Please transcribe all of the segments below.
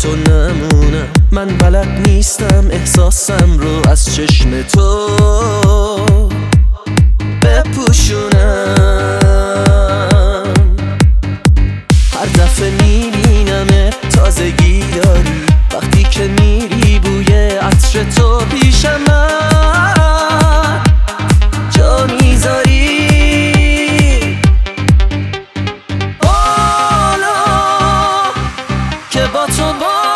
تو نمونم. من بلد نیستم احساسم رو از چشم تو بپوشونم. هر دفعه میبینمت تازگی داری، وقتی که میری بوی عطر تو پیش من جا میذاری. بالا که با تو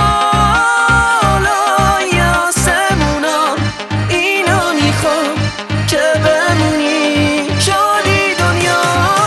بالای آسمونم، اینو میخوام که بمونی شادی دنیا.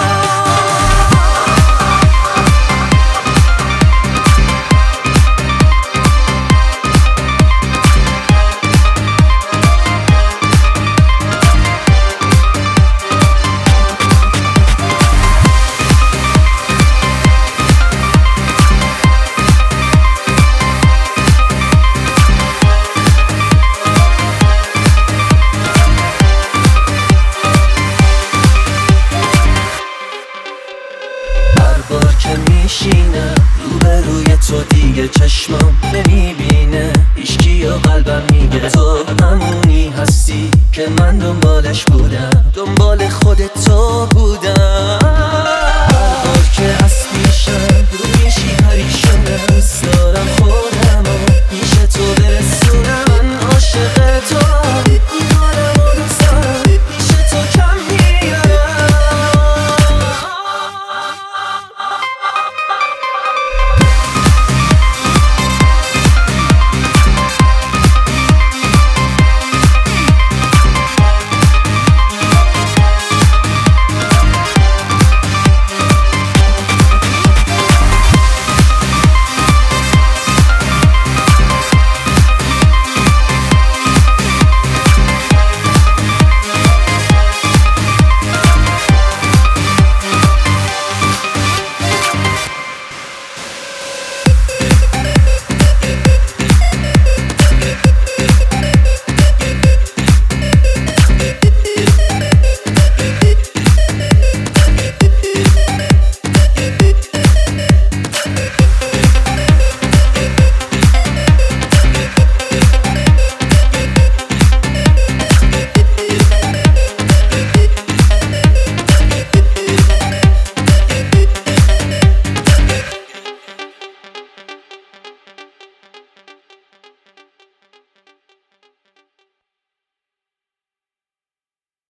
بار که میشینم روبروی تو دیگه چشمام نمیبینه هیچکی و قلبم میگه تو همونی هستی که من دنبالش بودم، دنبال خودت تو بودم. هر بار که اسب میشم رو میشی پریشانم، دوست دارم خودم و پیش تو برسونم. من عاشق تو